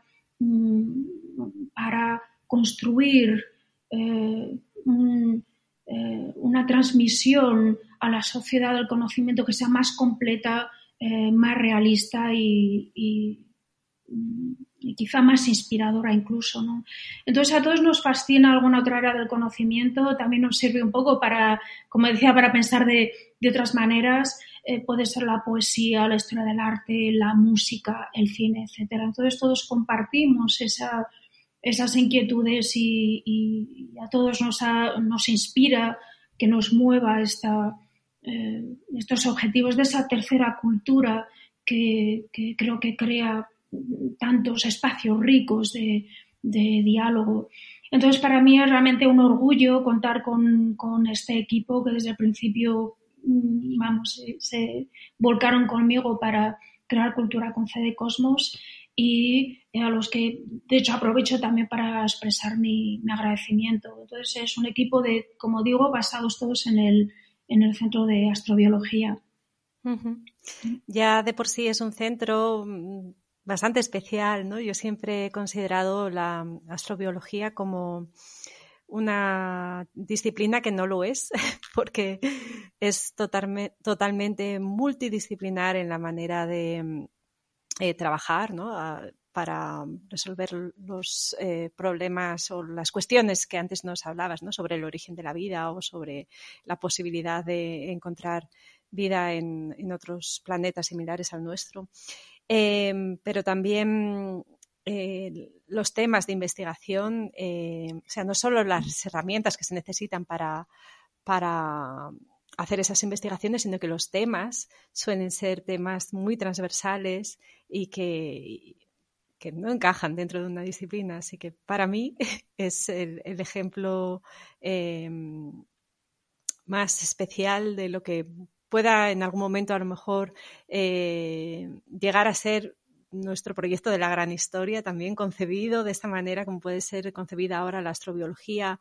para construir eh, un, eh, una transmisión a la sociedad del conocimiento que sea más completa, eh, más realista y, y, y quizá más inspiradora incluso, ¿no? Entonces a todos nos fascina alguna otra área del conocimiento, también nos sirve un poco para, como decía, para pensar de, de otras maneras. Eh, puede ser la poesía, la historia del arte, la música, el cine, etcétera. Entonces todos compartimos esa, esas inquietudes y, y a todos nos, ha, nos inspira que nos mueva esta, eh, estos objetivos de esa tercera cultura que, que creo que crea tantos espacios ricos de, de diálogo. Entonces para mí es realmente un orgullo contar con, con este equipo que desde el principio vamos, se, se volcaron conmigo para crear Cultura con C E Cosmos y a los que de hecho aprovecho también para expresar mi, mi agradecimiento. Entonces es un equipo de, como digo, basados todos en el, en el Centro de Astrobiología. Uh-huh. Ya de por sí es un centro bastante especial, ¿no? Yo siempre he considerado la astrobiología como una disciplina que no lo es, porque es totalme, totalmente multidisciplinar en la manera de eh, trabajar, ¿no? A, para resolver los eh, problemas o las cuestiones que antes nos hablabas, ¿no? Sobre el origen de la vida o sobre la posibilidad de encontrar vida en, en otros planetas similares al nuestro. Eh, pero también eh, los temas de investigación, eh, o sea, no solo las herramientas que se necesitan para, para hacer esas investigaciones, sino que los temas suelen ser temas muy transversales y que, que no encajan dentro de una disciplina. Así que para mí es el, el ejemplo eh, más especial de lo que pueda en algún momento a lo mejor eh, llegar a ser nuestro proyecto de la gran historia, también concebido de esta manera como puede ser concebida ahora la astrobiología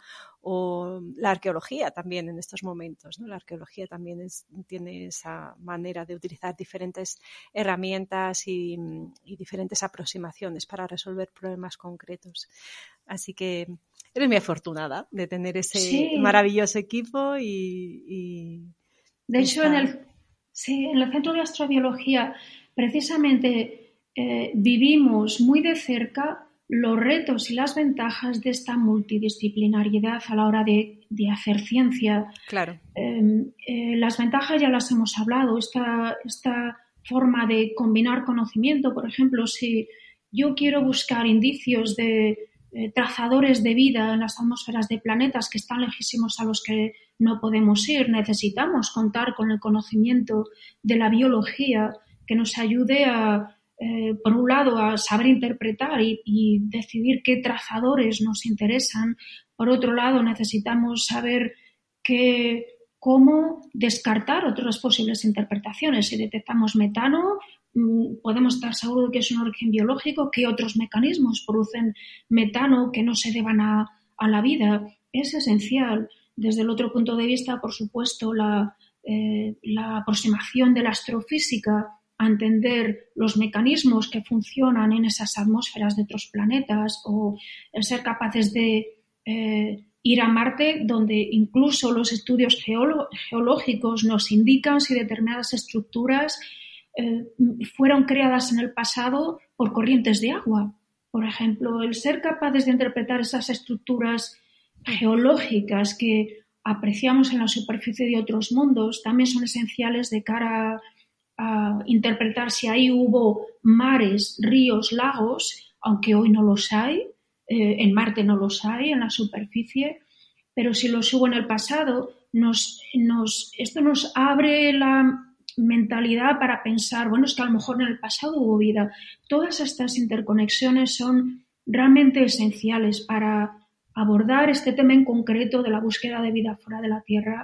o la arqueología también en estos momentos, ¿no? La arqueología también es, tiene esa manera de utilizar diferentes herramientas y, y diferentes aproximaciones para resolver problemas concretos. Así que eres muy afortunada de tener ese Sí. maravilloso equipo y... y de hecho, esta... en, el, sí, en el Centro de Astrobiología precisamente eh, vivimos muy de cerca los retos y las ventajas de esta multidisciplinariedad a la hora de, de hacer ciencia. Claro. Eh, eh, las ventajas ya las hemos hablado, esta, esta forma de combinar conocimiento. Por ejemplo, si yo quiero buscar indicios de eh, trazadores de vida en las atmósferas de planetas que están lejísimos a los que no podemos ir, necesitamos contar con el conocimiento de la biología que nos ayude a, eh, por un lado, a saber interpretar y, y decidir qué trazadores nos interesan. Por otro lado, necesitamos saber qué, cómo descartar otras posibles interpretaciones. Si detectamos metano, podemos estar seguros de que es un origen biológico, qué otros mecanismos producen metano que no se deban a, a la vida. Es esencial. Desde el otro punto de vista, por supuesto, la, eh, la aproximación de la astrofísica a entender los mecanismos que funcionan en esas atmósferas de otros planetas, o el ser capaces de eh, ir a Marte, donde incluso los estudios geolo- geológicos nos indican si determinadas estructuras eh, fueron creadas en el pasado por corrientes de agua. Por ejemplo, el ser capaces de interpretar esas estructuras geológicas que apreciamos en la superficie de otros mundos también son esenciales de cara a, a interpretar si ahí hubo mares, ríos, lagos, aunque hoy no los hay, eh, en Marte no los hay, en la superficie, pero si los hubo en el pasado, nos, nos, esto nos abre la mentalidad para pensar, bueno, es que a lo mejor en el pasado hubo vida. Todas estas interconexiones son realmente esenciales para abordar este tema en concreto de la búsqueda de vida fuera de la Tierra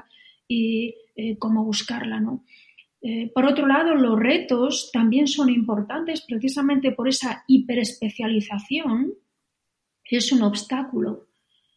y eh, cómo buscarla, ¿no? Eh, por otro lado, los retos también son importantes precisamente por esa hiperespecialización. Es un obstáculo.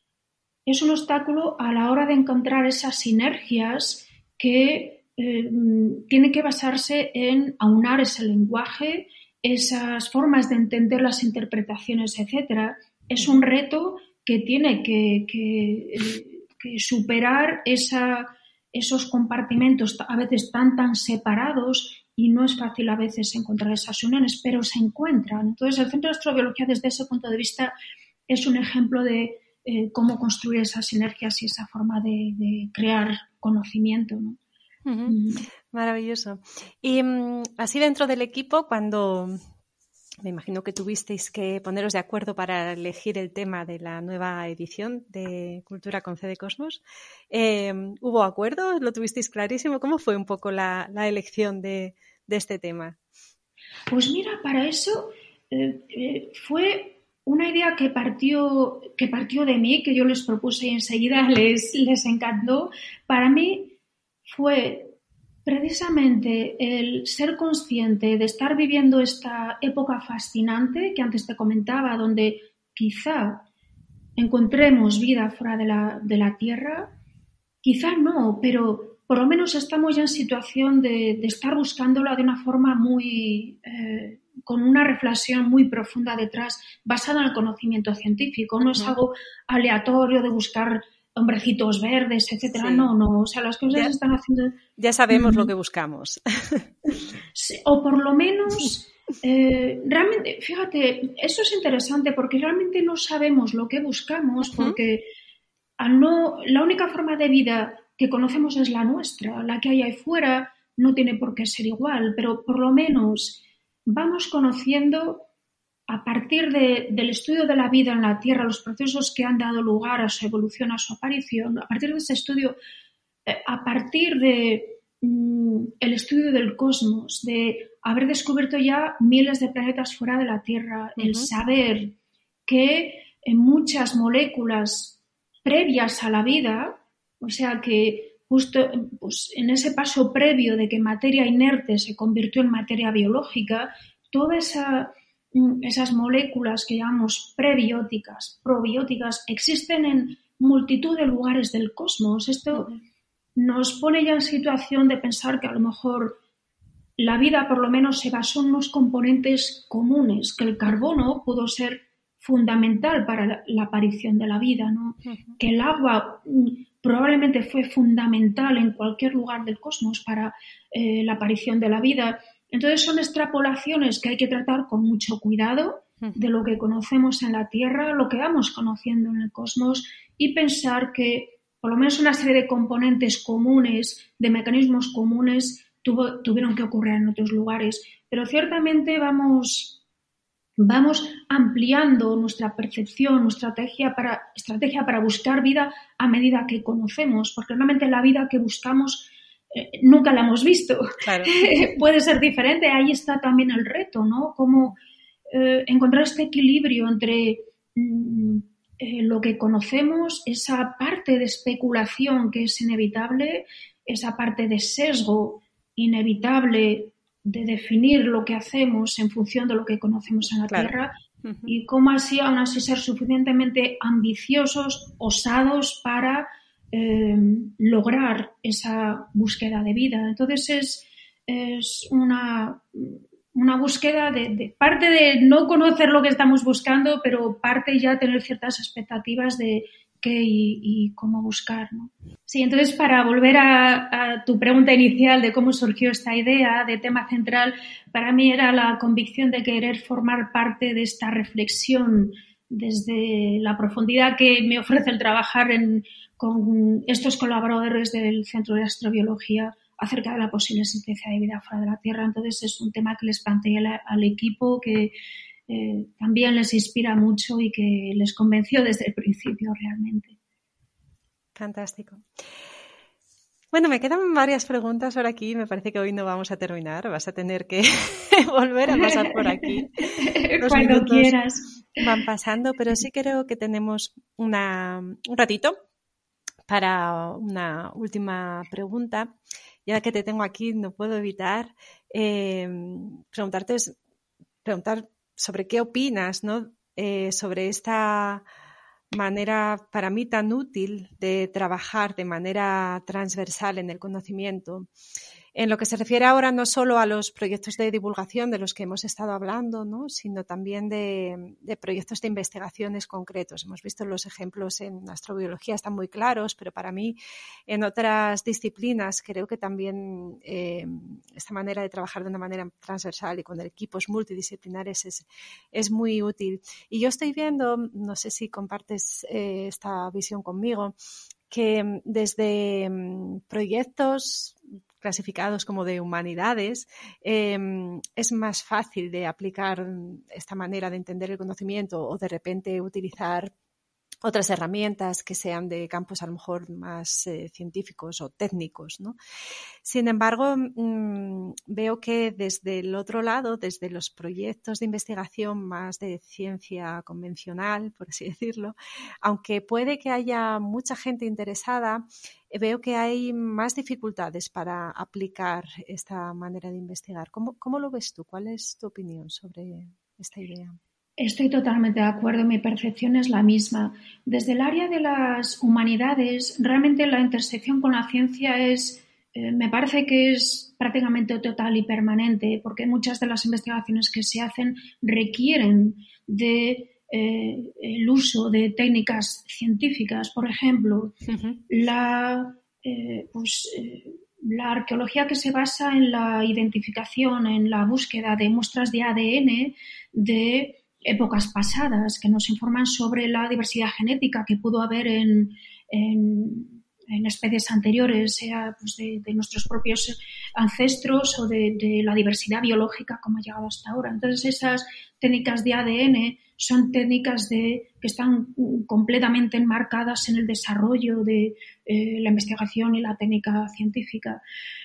Es un obstáculo a la hora de encontrar esas sinergias que eh, tienen que basarse en aunar ese lenguaje, esas formas de entender las interpretaciones, etcétera. Es un reto que tiene que, que, que superar esa, esos compartimentos a veces tan, tan separados, y no es fácil a veces encontrar esas uniones, pero se encuentran. Entonces, el Centro de Astrobiología, desde ese punto de vista, es un ejemplo de eh, cómo construir esas sinergias y esa forma de, de crear conocimiento, ¿no? Uh-huh. Mm. Maravilloso. Y um, así dentro del equipo, cuando... Me imagino que tuvisteis que poneros de acuerdo para elegir el tema de la nueva edición de Cultura con C de Cosmos. Eh, ¿Hubo acuerdo? ¿Lo tuvisteis clarísimo? ¿Cómo fue un poco la, la elección de, de este tema? Pues mira, para eso eh, eh, fue una idea que partió, que partió de mí, que yo les propuse y enseguida les, les encantó. Para mí fue precisamente el ser consciente de estar viviendo esta época fascinante que antes te comentaba, donde quizá encontremos vida fuera de la, de la Tierra, quizá no, pero por lo menos estamos ya en situación de, de estar buscándola de una forma muy, eh, con una reflexión muy profunda detrás, basada en el conocimiento científico. No es algo aleatorio de buscar hombrecitos verdes, etcétera. Sí. No, no, o sea, las cosas ya, se están haciendo... Ya sabemos mm. lo que buscamos. Sí, o por lo menos, eh, realmente, fíjate, eso es interesante porque realmente no sabemos lo que buscamos, porque al no, la única forma de vida que conocemos es la nuestra, la que hay ahí fuera no tiene por qué ser igual, pero por lo menos vamos conociendo a partir de, del estudio de la vida en la Tierra, los procesos que han dado lugar a su evolución, a su aparición, a partir de ese estudio, eh, a partir de mm, el estudio del cosmos, de haber descubierto ya miles de planetas fuera de la Tierra, uh-huh. el saber que en muchas moléculas previas a la vida, o sea que justo pues, en ese paso previo de que materia inerte se convirtió en materia biológica, toda esa esas moléculas que llamamos prebióticas, probióticas, existen en multitud de lugares del cosmos. Esto uh-huh. nos pone ya en situación de pensar que a lo mejor la vida por lo menos se basó en unos componentes comunes, que el carbono pudo ser fundamental para la, la aparición de la vida, ¿no? Uh-huh. Que el agua probablemente fue fundamental en cualquier lugar del cosmos para eh, la aparición de la vida. Entonces son extrapolaciones que hay que tratar con mucho cuidado de lo que conocemos en la Tierra, lo que vamos conociendo en el cosmos y pensar que por lo menos una serie de componentes comunes, de mecanismos comunes tuvo, tuvieron que ocurrir en otros lugares. Pero ciertamente vamos, vamos ampliando nuestra percepción, nuestra estrategia para, estrategia para buscar vida a medida que conocemos, porque realmente la vida que buscamos Eh, nunca la hemos visto. Claro. Puede ser diferente, ahí está también el reto, ¿no? Cómo eh, encontrar este equilibrio entre mm, eh, lo que conocemos, esa parte de especulación que es inevitable, esa parte de sesgo inevitable de definir lo que hacemos en función de lo que conocemos en la claro. Tierra, uh-huh. y cómo así, aún así ser suficientemente ambiciosos, osados para Eh, lograr esa búsqueda de vida. Entonces es, es una, una búsqueda de, de parte de no conocer lo que estamos buscando, pero parte ya tener ciertas expectativas de qué y, y cómo buscar, ¿no? Sí, entonces para volver a, a tu pregunta inicial de cómo surgió esta idea de tema central, para mí era la convicción de querer formar parte de esta reflexión desde la profundidad que me ofrece el trabajar en con estos colaboradores del Centro de Astrobiología acerca de la posible existencia de vida fuera de la Tierra. Entonces es un tema que les planteé al equipo, que eh, también les inspira mucho y que les convenció desde el principio realmente. Fantástico. Bueno, me quedan varias preguntas por aquí. Me parece que hoy no vamos a terminar. Vas a tener que volver a pasar por aquí. Los Cuando quieras. Van pasando, pero sí creo que tenemos una, un ratito para una última pregunta. Ya que te tengo aquí, no puedo evitar eh, preguntarte, preguntar sobre qué opinas, ¿no? Eh, sobre esta manera para mí tan útil de trabajar de manera transversal en el conocimiento. En lo que se refiere ahora no solo a los proyectos de divulgación de los que hemos estado hablando, ¿no? Sino también de, de proyectos de investigaciones concretos. Hemos visto los ejemplos en astrobiología, están muy claros, pero para mí en otras disciplinas creo que también eh, esta manera de trabajar de una manera transversal y con equipos multidisciplinares es, es muy útil. Y yo estoy viendo, no sé si compartes eh, esta visión conmigo, que desde um, proyectos clasificados como de humanidades, eh, es más fácil de aplicar esta manera de entender el conocimiento o de repente utilizar otras herramientas que sean de campos a lo mejor más eh, científicos o técnicos, ¿no? Sin embargo, mmm, veo que desde el otro lado, desde los proyectos de investigación más de ciencia convencional, por así decirlo, aunque puede que haya mucha gente interesada, veo que hay más dificultades para aplicar esta manera de investigar. ¿Cómo, cómo lo ves tú? ¿Cuál es tu opinión sobre esta idea? Estoy totalmente de acuerdo, mi percepción es la misma. Desde el área de las humanidades, realmente la intersección con la ciencia es, eh, me parece que es prácticamente total y permanente, porque muchas de las investigaciones que se hacen requieren de eh, el uso de técnicas científicas. Por ejemplo, uh-huh. la, eh, pues, eh, la arqueología que se basa en la identificación, en la búsqueda de muestras de A D N de épocas pasadas que nos informan sobre la diversidad genética que pudo haber en, en, en especies anteriores, sea pues, de, de nuestros propios ancestros o de, de la diversidad biológica como ha llegado hasta ahora. Entonces, esas técnicas de A D N son técnicas de, que están completamente enmarcadas en el desarrollo de eh, la investigación y la técnica científica.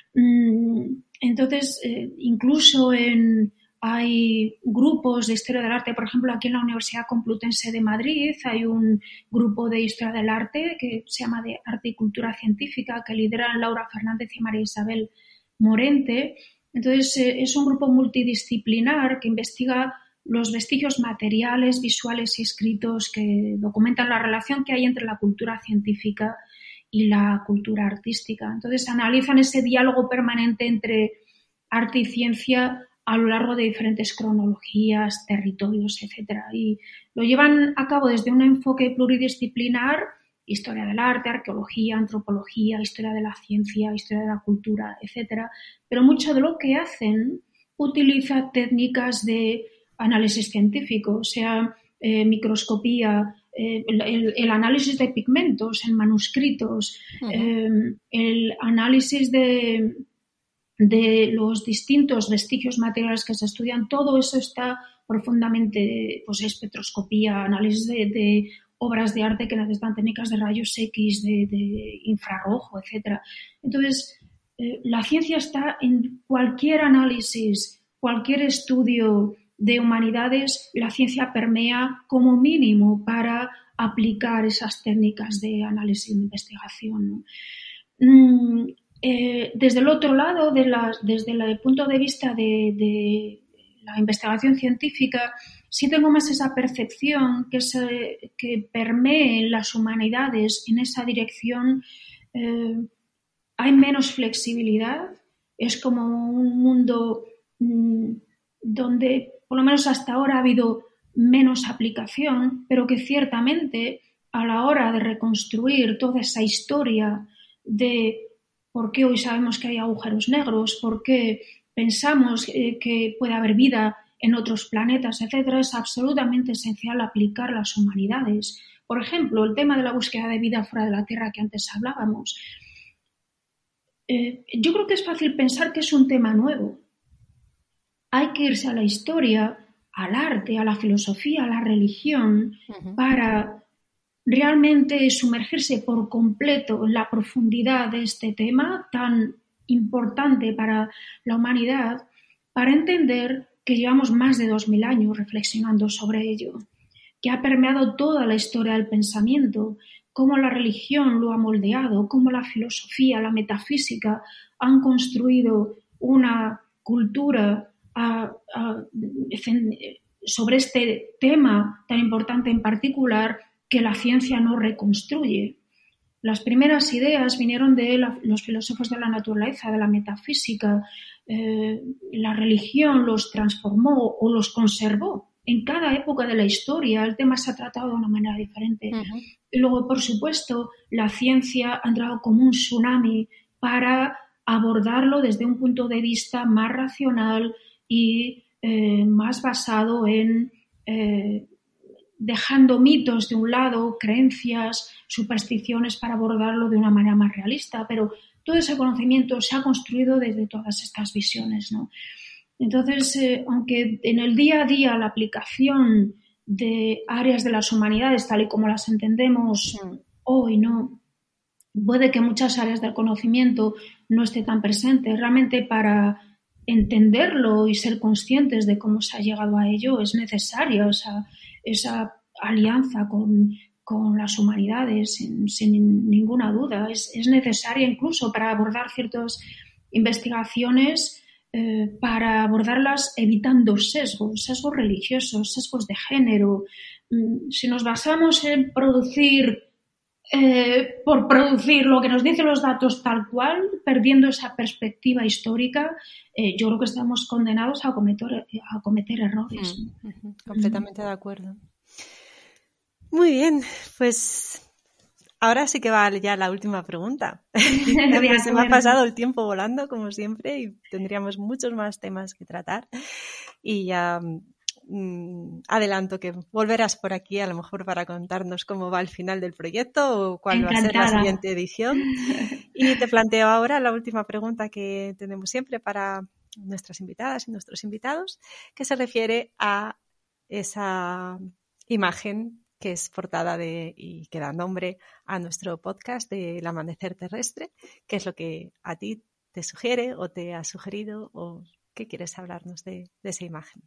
Entonces, eh, incluso en, hay grupos de historia del arte, por ejemplo, aquí en la Universidad Complutense de Madrid hay un grupo de historia del arte que se llama de Arte y Cultura Científica, que lideran Laura Fernández y María Isabel Morente. Entonces, eh, es un grupo multidisciplinar que investiga los vestigios materiales, visuales y escritos que documentan la relación que hay entre la cultura científica y la cultura artística. Entonces, analizan ese diálogo permanente entre arte y ciencia a lo largo de diferentes cronologías, territorios, etcétera. Y lo llevan a cabo desde un enfoque pluridisciplinar, historia del arte, arqueología, antropología, historia de la ciencia, historia de la cultura, etcétera. Pero mucho de lo que hacen utiliza técnicas de análisis científico, o sea, eh, microscopía, eh, el, el análisis de pigmentos en manuscritos, uh-huh. eh, el análisis de, de los distintos vestigios materiales que se estudian, todo eso está profundamente, pues espectroscopía, análisis de, de obras de arte que necesitan técnicas de rayos X, de, de infrarrojo, etcétera. Entonces, eh, la ciencia está en cualquier análisis, cualquier estudio de humanidades, la ciencia permea como mínimo para aplicar esas técnicas de análisis e investigación, ¿no? Mm, eh, desde el otro lado, de las, desde el punto de vista de, de la investigación científica, sí tengo más esa percepción que, se, que permee las humanidades en esa dirección. Eh, hay menos flexibilidad, es como un mundo mm, donde por lo menos hasta ahora ha habido menos aplicación, pero que ciertamente a la hora de reconstruir toda esa historia de por qué hoy sabemos que hay agujeros negros, por qué pensamos eh, que puede haber vida en otros planetas, etcétera, es absolutamente esencial aplicar las humanidades. Por ejemplo, el tema de la búsqueda de vida fuera de la Tierra que antes hablábamos. Eh, yo creo que es fácil pensar que es un tema nuevo. Hay que irse a la historia, al arte, a la filosofía, a la religión, uh-huh. para realmente sumergirse por completo en la profundidad de este tema tan importante para la humanidad, para entender que llevamos más de dos mil años reflexionando sobre ello, que ha permeado toda la historia del pensamiento, cómo la religión lo ha moldeado, cómo la filosofía, la metafísica han construido una cultura A, a, sobre este tema tan importante en particular que la ciencia no reconstruye. Las primeras ideas vinieron de la, los filósofos de la naturaleza, de la metafísica. Eh, la religión los transformó o los conservó. En cada época de la historia el tema se ha tratado de una manera diferente. Uh-huh. Y luego, por supuesto, la ciencia ha entrado como un tsunami para abordarlo desde un punto de vista más racional y eh, más basado en eh, dejando mitos de un lado, creencias, supersticiones para abordarlo de una manera más realista, pero todo ese conocimiento se ha construido desde todas estas visiones, ¿no? Entonces, eh, aunque en el día a día la aplicación de áreas de las humanidades, tal y como las entendemos mm. hoy, no, puede que muchas áreas del conocimiento no esté tan presente, realmente para entenderlo y ser conscientes de cómo se ha llegado a ello es necesaria esa, esa alianza con, con las humanidades, sin, sin ninguna duda. Es, es necesaria incluso para abordar ciertas investigaciones, eh, para abordarlas evitando sesgos, sesgos religiosos, sesgos de género. Si nos basamos en producir Eh, por producir lo que nos dicen los datos tal cual, perdiendo esa perspectiva histórica, eh, yo creo que estamos condenados a cometer, a cometer errores. Mm, uh-huh. Completamente mm. de acuerdo. Muy bien, pues ahora sí que va ya la última pregunta. Se me ha pasado el tiempo volando, como siempre, y tendríamos muchos más temas que tratar. Y ya mmm, adelanto que volverás por aquí a lo mejor para contarnos cómo va el final del proyecto o cuál Encantada. va a ser la siguiente edición. Y te planteo ahora la última pregunta que tenemos siempre para nuestras invitadas y nuestros invitados, que se refiere a esa imagen que es portada de y que da nombre a nuestro podcast del amanecer terrestre. ¿Qué es lo que a ti te sugiere o te ha sugerido o qué quieres hablarnos de, de esa imagen?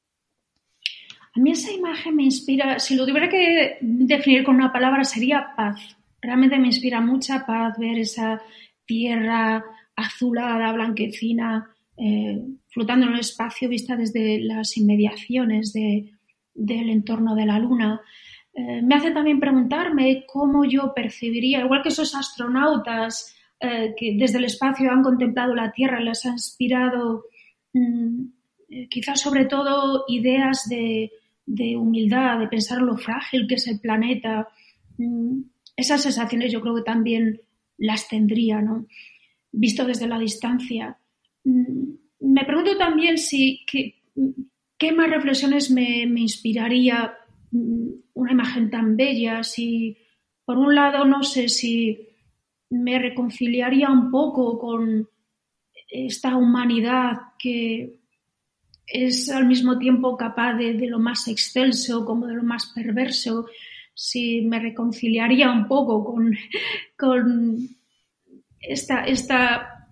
A mí esa imagen me inspira, si lo tuviera que definir con una palabra sería paz. Realmente me inspira mucha paz ver esa tierra azulada, blanquecina, eh, flotando en el espacio vista desde las inmediaciones de, del entorno de la luna. Eh, me hace también preguntarme cómo yo percibiría, igual que esos astronautas eh, que desde el espacio han contemplado la Tierra, les ha inspirado mmm, eh, quizás sobre todo ideas de, de humildad, de pensar lo frágil que es el planeta. Mm, esas sensaciones yo creo que también las tendría, ¿no? Visto desde la distancia. Mm, me pregunto también si qué, qué más reflexiones me, me inspiraría una imagen tan bella, si por un lado no sé si me reconciliaría un poco con esta humanidad que es al mismo tiempo capaz de, de lo más excelso como de lo más perverso, si me reconciliaría un poco con, con esta, esta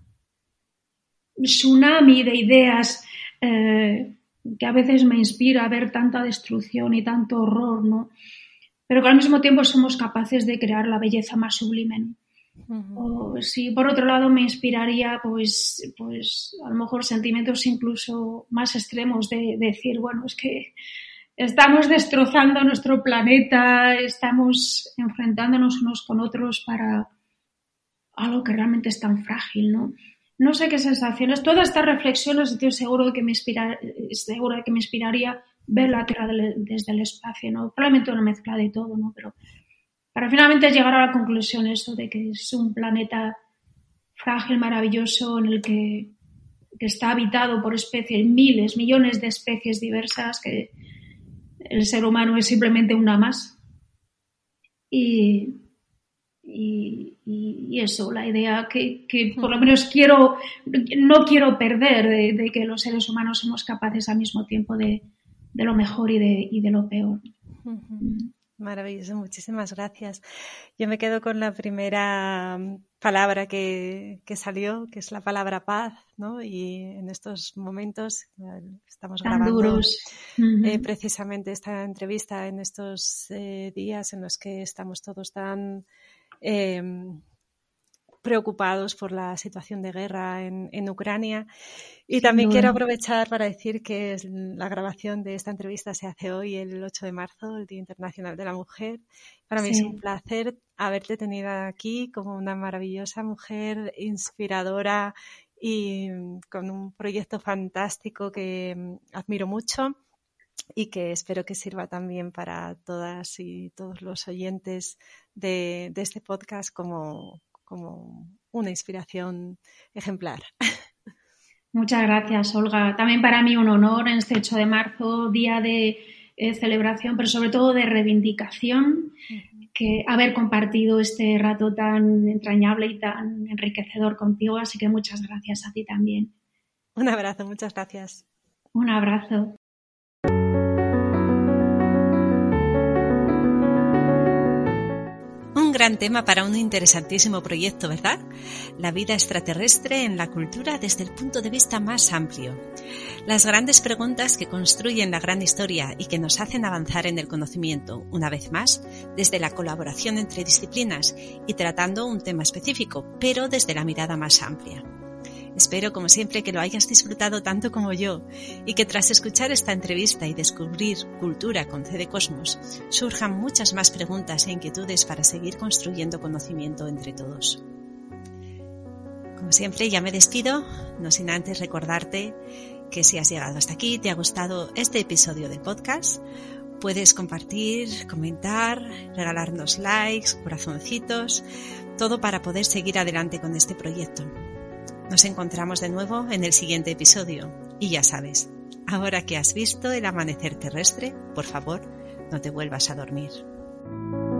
tsunami de ideas eh, que a veces me inspira a ver tanta destrucción y tanto horror, ¿no? Pero que al mismo tiempo somos capaces de crear la belleza más sublime, ¿no? Uh-huh. O si por otro lado me inspiraría pues, pues a lo mejor sentimientos incluso más extremos de, de decir, bueno, es que estamos destrozando nuestro planeta, estamos enfrentándonos unos con otros para algo que realmente es tan frágil, ¿no? No sé qué sensaciones. Todas estas reflexiones estoy seguro de que me inspira, seguro de que me inspiraría ver la Tierra desde el espacio, ¿no? Probablemente una mezcla de todo, ¿no? Pero para finalmente llegar a la conclusión eso de que es un planeta frágil, maravilloso, en el que, que está habitado por especies, miles, millones de especies diversas, que el ser humano es simplemente una más. Y, y, y eso, la idea que, que por lo menos quiero, no quiero perder de, de que los seres humanos somos capaces al mismo tiempo de, de lo mejor y de, y de lo peor. Uh-huh. Maravilloso, muchísimas gracias. Yo me quedo con la primera palabra que, que salió, que es la palabra paz, ¿no? Y en estos momentos estamos Tan grabando duros. Uh-huh. eh, precisamente esta entrevista en estos eh, días en los que estamos todos tan eh, preocupados por la situación de guerra en, en Ucrania. Y Sin también duda. Quiero aprovechar para decir que la grabación de esta entrevista se hace hoy, el ocho de marzo, el Día Internacional de la Mujer. Para mí sí. Es un placer haberte tenido aquí como una maravillosa mujer inspiradora y con un proyecto fantástico que admiro mucho y que espero que sirva también para todas y todos los oyentes de, de este podcast como, como una inspiración ejemplar. Muchas gracias, Olga. También para mí un honor en este ocho de marzo, día de eh, celebración, pero sobre todo de reivindicación, uh-huh. que haber compartido este rato tan entrañable y tan enriquecedor contigo. Así que muchas gracias a ti también. Un abrazo, muchas gracias. Un abrazo. Un gran tema para un interesantísimo proyecto, ¿verdad? La vida extraterrestre en la cultura desde el punto de vista más amplio. Las grandes preguntas que construyen la gran historia y que nos hacen avanzar en el conocimiento, una vez más, desde la colaboración entre disciplinas y tratando un tema específico, pero desde la mirada más amplia. Espero, como siempre, que lo hayas disfrutado tanto como yo y que tras escuchar esta entrevista y descubrir Cultura con C de Cosmos, surjan muchas más preguntas e inquietudes para seguir construyendo conocimiento entre todos. Como siempre, ya me despido, no sin antes recordarte que si has llegado hasta aquí, te ha gustado este episodio del podcast, puedes compartir, comentar, regalarnos likes, corazoncitos, todo para poder seguir adelante con este proyecto. Nos encontramos de nuevo en el siguiente episodio y ya sabes, Ahora que has visto el amanecer terrestre, por favor, no te vuelvas a dormir.